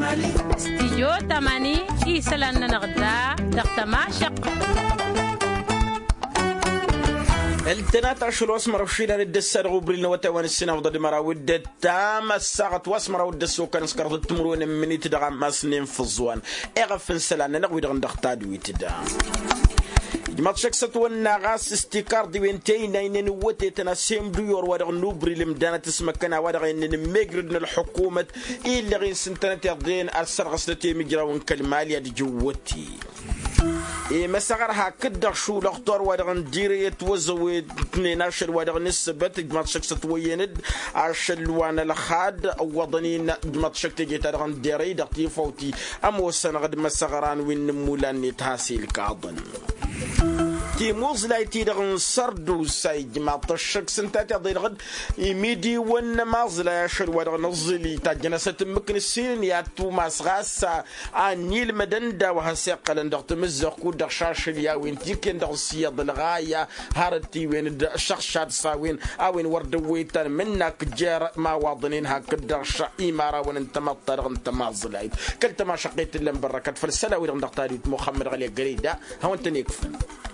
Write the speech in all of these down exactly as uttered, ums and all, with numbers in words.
استيجو تماني إيسلان نغدا دختما شق التنات عشر واسمر وشيلة الدسر غبرين وتوان السنة وضد مرا ودة تام الساعة واسمر ودة سوكا نسكرت التمرون من يتدغم ما سنين في الزوان اغفن سلان نغوي دغن دختاد ويتدغم جماعة شخصت والنغاس استيكار ديوينتين إن نوتي تناسيم ديور ودغ نوبري لمدانة تسمكنا ودغ إن ميجردن الحكومة إلا غين سنتنا يغدين السرغس لتي مجراون كالمالية دي جوتي إيه مسغر هكذا شو لختار ودغن ديري توزوي اثنين عشر ودغن نسبت جماعة شخصت ويند عشر وانا لخاد وضنين جماعة شخصت جيتا دغن ديري دغتي فوتي أمو السنغد مسغران وين مولان يتحاسي الكاظن تيموز لا يتيرغن سردو سايج ما طشك سنتات يضير غد يميدي ون مازلا يشر ودغن الظلي تاجنسة مكن السين ياتو ماسغاسا انيل مدندا وهسيق لندغ تمزق كود شاش الياوين تيكن دغ السياض الغاية هارتي وين الشخشات ساوين اوين وردويتان منك جار ما واضنين هكذا شا إمارة وين انت مطر انت مازلا كلت ما شقيت اللي مبركت فالسلا وين دغ تاريت محمد غالي قريدة هو انت نيكفن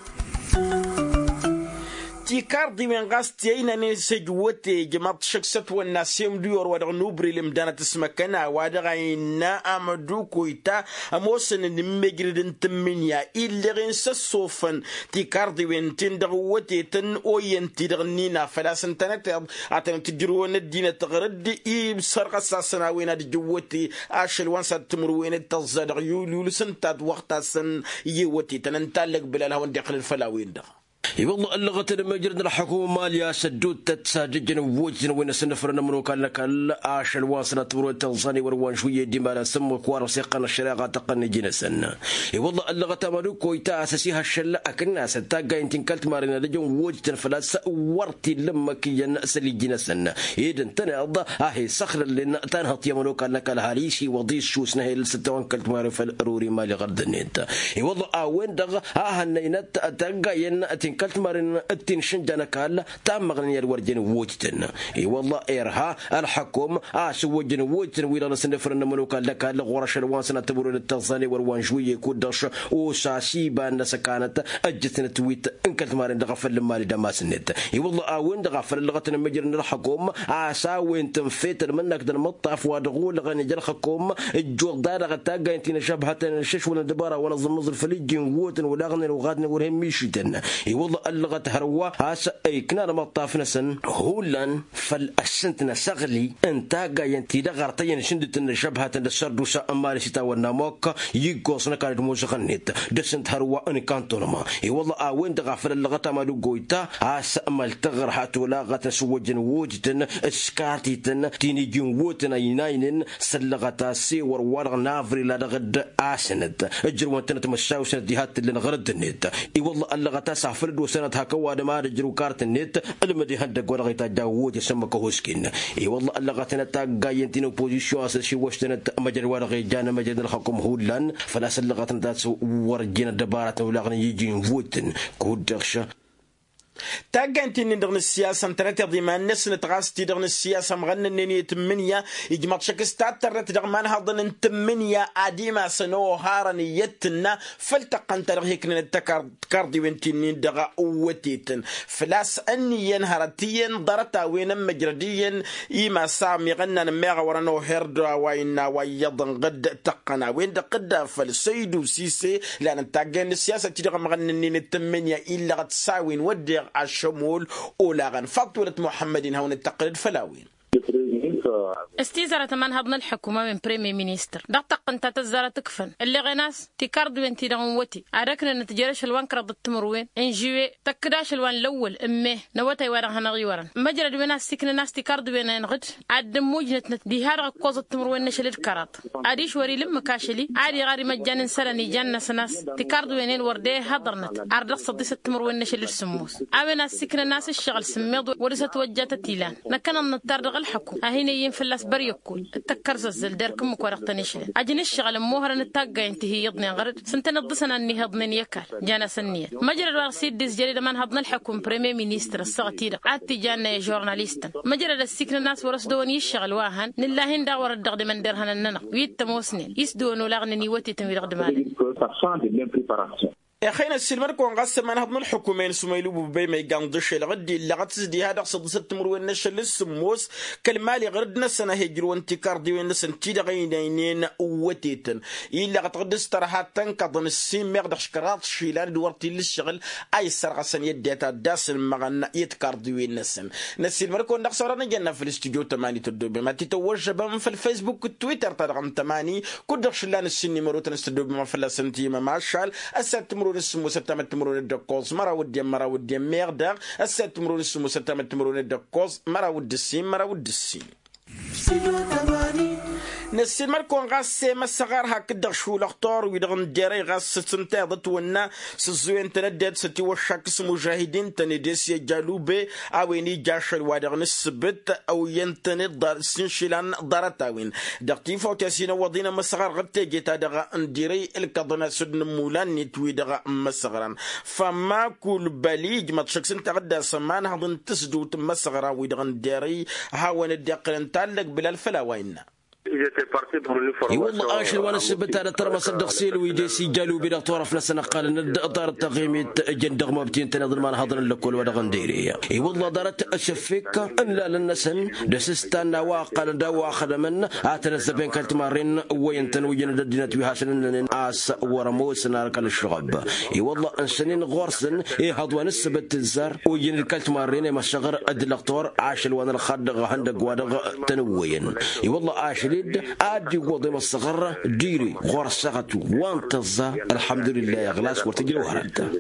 تيكاردي من غاستينا نسجوتي جماعة شخصت والناس يمدور ودغ نوبري لمدانة اسمكنا ودغينا أمدو كويتا أموسن نمجرد انتمنيا إلا غين سسوفن تيكاردي وين تندغوتي تن أوين تدغنينا فلا سنتنا عتن تجرون الدين تغرد إيب سرق ساسنا وين دجوتي أشل وانسا تمروين التزاد يولول سنتاد وقتا سن يوتي تننتالك بلا لهون داخل الفلاوين ده اي والله اللغة لما جرنا الحكومة ماليا سدود تتساججنا ووجنا وين سنفرنا مروكا لك العاش الواصلة تبرو تنصاني وروان شوية دمالا سمو كوار سيقنا الشراغة تقني جنسنا اي والله اللغة مالوكو يتا اساسيها الشلة اكنا ستاقا انتن كالت مارينا لجون ووجتن فلا سأورتي لما كي نأسلي جنسنا ايدن تنعض اهي صخر اللي تنهط يمروكا لك الهاليشي وضيش شوسنا هي الستوان كالت ماري فالروري مالي غرد النينتا اي والله اوين دغ اها النينات اتاقا ين كلت مارن التين شندنا كالا تام غني الورجن ووجتن اي والله ايرها الحكم اش وجن ووجتن ويلا سنفرن ملوك لك الغرش الوانسنا تبرون التنصاني وروان شويه كودش وشاشي بان سكانت اجتن تويت ان كلت مارن دغفل المال دماس النت اي والله اوين دغفل لغتنا مجرن الحكم عسا وين تنفيت منك دن مطاف ودغول غني جرخكم الجوق دار غتاقا انتين شبهه شش ولا دباره ولا زمز الفليج ووتن ولا غني وغادن ورهم ميشتن اي والله اللغة هروا هاس أي كنا مطاف نسن هولن فالأسنتنا سغلي انتاجا ينتي دغرتين شندتنا شبهة السرد وسا أمال ستا والناموك يقوصنا كانت موزخنيت دسنت هروا أن كانتونما اي والله آوين دغفل اللغة مالو قويتا هاس أمال تغر حاتو لاغة سوجن ووجتن اسكاتيتن تيني جنوتنا يناينن سلغة سي وروارغ نافري لا دغد آسنت اجروان تنت مساوسن ديهات اللي نغرد النت اي والله اللغة سافرد سنة هكوا دمار جرو كارت النت المدي هندق ولا غيتا داوود يسمى كهوسكين اي والله اللغتنا تاقا ينتين بوزيشن شي واشتنا مجر ولا غي جانا مجر الحكم هولان فلا سلغتنا تاس ورجينا دبارات ولا غني يجي ووتن كودخشا تاقنتي ندغن السياسة متنتي ضيما الناس نتغاستي دغن السياسة مغنى نيني تمنيا يجمع شكستات ترت دغمان هضن تمنيا عديما سنو هارني يتنا فلتقن ترغيك نتكاردي وانتي ندغا اوتيتن فلاس اني ينهرتين ضرطا وين مجرديا ايما سامي غنى نميغا ورانو هردوا وينا ويضن قد تقنا وين قد فالسيدو سيسي لان تاقن السياسة تدغ مغنى نيني تمنيا إلا غتساوين ودغ الشمول أولاغن فطولة محمد هون التقليد فلاوين استيزارة من هضنا الحكومة من بريمي مينيستر دقتق انت تزارة تكفن اللي غناس تكارد وين تيدغنوتي عركنا نتجرش الوان كرد التمروين انجيوي تكداش الوان الاول امه نوتي ورا هنغي ورا مجرد وين سكن ناس تكارد وين نغد عاد موجنة بهار قوز التمروين نشل الكرات عاديش وري لما كاشلي عادي غاري مجان سلني جنس ناس تكارد وين ورديه هضرنت عرض صديس التمروين نشل السموس عاونا سكن الناس الشغل سميض ورثت وجات تيلان نكنا نتردغ الحكومة هيني إني ينفلس بريكول التكرز الزلدر كم كورقت نشل أجن الشغل موهر نتاجا انتهي يضني غرد سنتنا الضسنا إني هضني يكال جانا سنية مجرى الرصيد ديس جريدة من هضنا الحكم بريمير مينيستر الصغتير عادتي جانا جورناليستا مجرى السكن الناس ورسدون يشغل واهن نلاهن داور الدغد من درهن الننا ويتموسنين يسدون ولاغنني وتي تنوي دغد مالي يا خينا السلمان كون قسم من هضم الحكومين سميلو ببي ما يقندش الغدي اللي غتسدي هذا صد ست مروين نشل السموس كالمالي غردنا سنه هجرو انتكار ديوين نسن تيدا غينين وتيتن إلا غتغدس ترى تنقضن السيم مغدق شكرات شيلان دورتي للشغل اي سرقه سن يديتا داس المغن يتكار ديوين نسن السلمان كون نقصرنا جنا في الاستوديو ثمانية الدوبي ما تتوجب في الفيسبوك والتويتر ترقم ثمانية كل شلان السن مرو تنستدوب ما في السنتي ما ماشال السات مرو السمو ستة تمرون الدكوز مرا ودي مرا ودي ميردر السات تمرون السمو ستة تمرون الدكوز مرا ودي السين مرا ودي السين نسيل مركون غاس مسغار هكذا شو الاخطار ويدغن ديري غاس تنتظت ونا سزوين تندد ستي وشاكس مجاهدين تندس يجالوبي اويني جاش الوادغن السبت او ينتند دار سنشلان دارتاوين دقتيفا وتاسينا وضينا مسغار غتي جيتا دغا نديري الكضنا سدن مولان نتوي دغا مسغران فما كل بليج ما تشكس انت غدا سمان هضن تسدو مسغرا ويدغن ديري هاون دقن تعلق بلا الفلاوين والله اشل وانا سبت على ترى مصدق سيل ويدي سجلوا بلا طرف لسنا قال ند اطار التقييم جندغ مبتين تنظر ما هضر لكل ولا غنديري اي والله دارت اشفك ان لا لنسن دسستان واقل دوا خدمن اتنز بين كلت مارين وين تنوين ددنت بهاشن اس ورموس نار كل الشغب اي والله انسنين غورسن اي هضوا نسبت الزر وين الكلت مارين ما شغر ادلقطور عاشل وانا الخدغ هندق ودغ تنوين اي والله اشل ادي وضم الصغر ديري غور السغت وانتظر الحمد لله يا غلاس ورتجي وهرد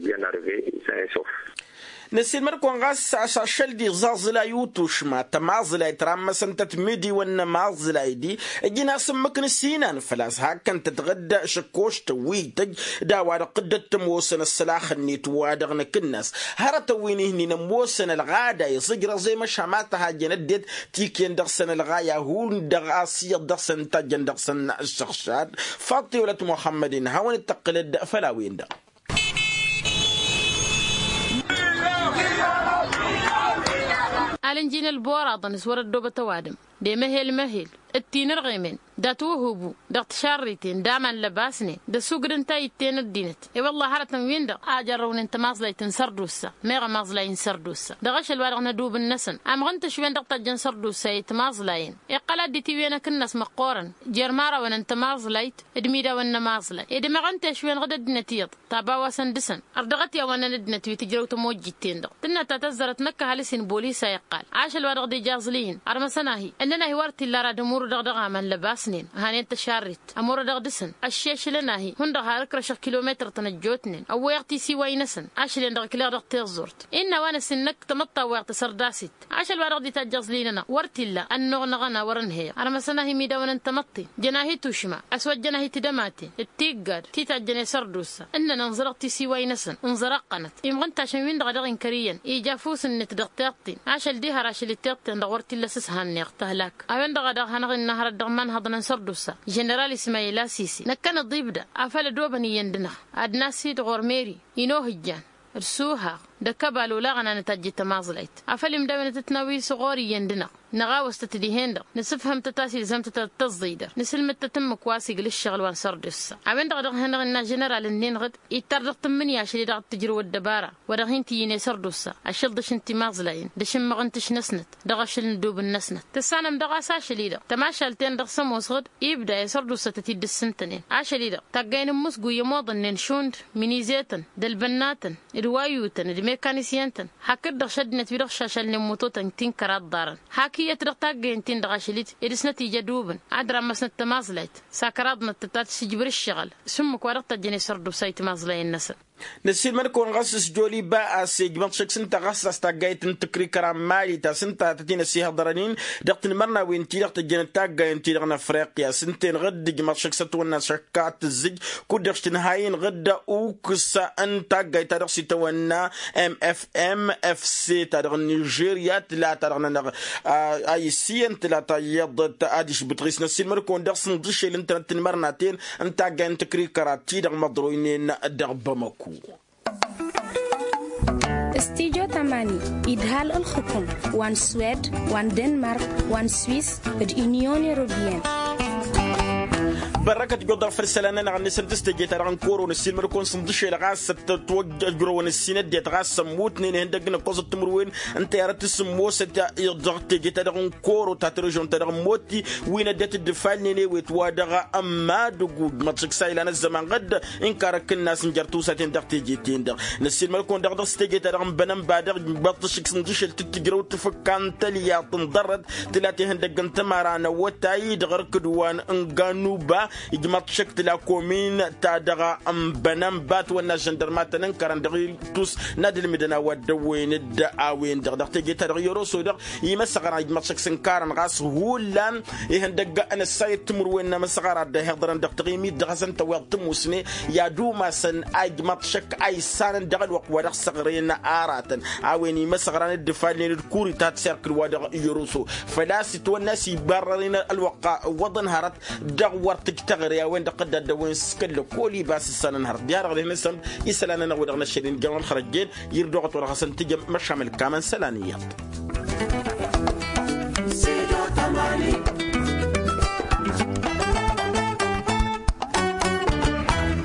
نسيل مركون غاس عشا شلدي زازلا يوتوش ما تمازلا يترمى سنتت ميدي وانا مازلا يدي اجينا سمك نسينا فلاس هاكن تتغدى شكوش تويتج داوار قدة تموسن السلاخ اني توادغن كناس هرا ويني هني نموسن الغادة يصجر زي ما شاماتها جندد تيكين دغسن الغاية هون دغاسية دغسن تاجن دغسن الشخشاد فاطي ولد محمدين هاون التقلد فلاوين دا الانجين البورا ضنس ورا الدوبة توادم دي مهل مهل التين رغيمين دا توهبو دا تشاريتين دا من لباسني دا سوقرن تا يتين الدينت اي والله هرتن وين دا اجرون انت مازلا تنسردوسا ميغا مازلا ينسردوسا دا غش الوارغ ندوب النسن ام غنتش وين دا تجن سردوسا يتمازلاين اي قلاد دي وين كناس مقورن جرمارا وين انت مازلايت ادميدا وين مازلا اي دما غنتش وين غدا دنتيض تابا وسندسن اردغت يا وين ندنتي تجرو تموجتين دا تنا تتزرت نكا هلسين بوليسا يقال عاش الوارغ دي جازلين ارمسناهي اننا هي ورتي لا دمور دغدغه من لباسنين هاني تشاريت امور دغدسن الشيش لنا هي هندا هالكرش كيلومتر تنجوتنين او وقتي سي وينسن عشان دغ كلا دغ تزورت ان وانا سنك تمطى وقت سرداسيت عشان الورق دي تجزليننا ورتي لا انو نغنا ورنهي انا مسنا هي ميدا ون تمطي جناهي توشما اسود جناهي تدماتي التيجر تي تجني سردوس ان ننزرقتي سي وينسن انزرقنت يمغنت عشان وين دغ كريا يجافوس ان تدغتي عشان دي هراش اللي تغتي دغورتي لسس هاني اختهلاك اوين دغ دغ هنغ النهار الدغمان هضنا سردوسا جنرال اسماعيل سيسي نكن الضيبدا افل دوبني يندنا ادناسي دغور ميري ينو هجان رسوها دكبالو لغنا نتجي تمازليت افل مدونه تتناوي صغوري يندنا نغاوس تتديهندر نسفهم تتاسي زمت تتصيدر نسلم تتم كواسي للشغل وانسردس عمن دغ هنغ النا جنرال النين غد يتردق تمنيا شلي دغ تجرو الدباره ودغين تيني سردس اشلدش انت مازلاين دشم مغنتش نسنت دغشل ندوب النسنت تسانم دغ ساشليدا تماشلتين دغ سموس غد يبدا يسردس تتيد السنتين عاشليدا تاغين مسغو يمودن شوند مينيزيتن دلبناتن روايوتن ميكانيسيانتن هكذا دغ شدنت بيدغ شاشل نموتوتن تنكرات دارن هاكي يترقاقين تين دغاشليت إرس نتيجة دوبن عدرا مسنت تمازليت ساكرادنا تتات سجبر الشغل سمك ورقت جني سردو سايت مازلين نسل نسيل مركون غسس جولي باء سيجمنت شك سنتا غسس تاجايت تكري كرام مالي تا سنتا تتينا سيها ضرانين دقت المرنا وين تي دقت الجن تاجا ينتي دقنا فريقيا سنتين غد جمنت شك ستونا شكات الزج كودرش تنهاين غدا اوكسا ان تاجا تدرسي تونا ام اف ام اف سي تدغ نيجيريا تلا تدغنا اي سي انت لا تيض اديش بتغيس نسيل مركون درس ندش الانترنت المرناتين ان تاجا تكري كراتي دغ مضروينين دغ بمكو استيجو تماني إدهال الحكم وان سويد وان دنمارك وان سويس بالإونيون الأوروبية بركة جودر فرسلنا نعم نسنتست جيت ران كورو نسيل مركون سندش الغاس توجه جرو نسينا ديت غاس سموت نين هندقنا قصة تمروين انت يا رت سمو ستا يضغط جيت ران كورو تاترجون ترى موتي وين ديت الدفال نيني ويتوادغ اما دغ ماتشك سايلان الزمان غد ان كارك الناس نجرتو ساتين دغت جيتين دغ نسيل مركون دغ دست جيت ران بنم بادر بطشك سندش تتجرو تفكان تليا تنضرد تلاتي هندق انت مارانا وتاي دغرك دوان انغانوبا يجمع شكل الكومين تادغا ام بنام بات ونا جندرمات ننكرن دغيل توس نادي المدينه ودوين الدعاوين دغ دغ تيجي تغيرو سودغ يمسغنا يجمع شك سنكارن غاس هولان يهندق انا السايت تمر وين مسغرا ده هضرن دغ تغيمي دغسن تويض تموسني يا دوما سن اجمع شك اي سان دغ وق ودغ صغرين اراتن عاوين يمسغران الدفالين الكوري تات سيركل ودغ يروسو فلاست والناس يبررين الوقع وضن هرت دغ ورت تغريا وين دقد دوين سكل كولي باس السنه نهار ديار غادي نسم يسلانا نغودغنا الشرين جمال خرجين يردو غطور خاصن تجم مشامل كمان سلانيات